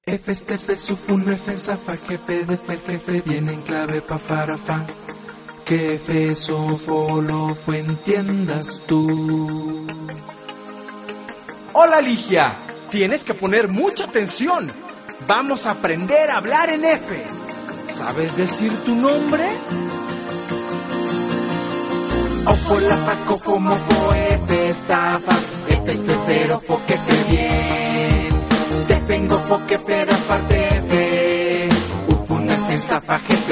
F este F sufun F zafa jefe de fer jefe viene en clave pa farafa. Que F sofolo fue entiendas tú. Hola Ligia, tienes que poner mucha atención. Vamos a aprender a hablar en F. ¿Sabes decir tu nombre? Ofo la faco como fo F estafas. F es pero fo que fe bien. Te vengo fo que pero aparte F. Ufun F zafa jefe.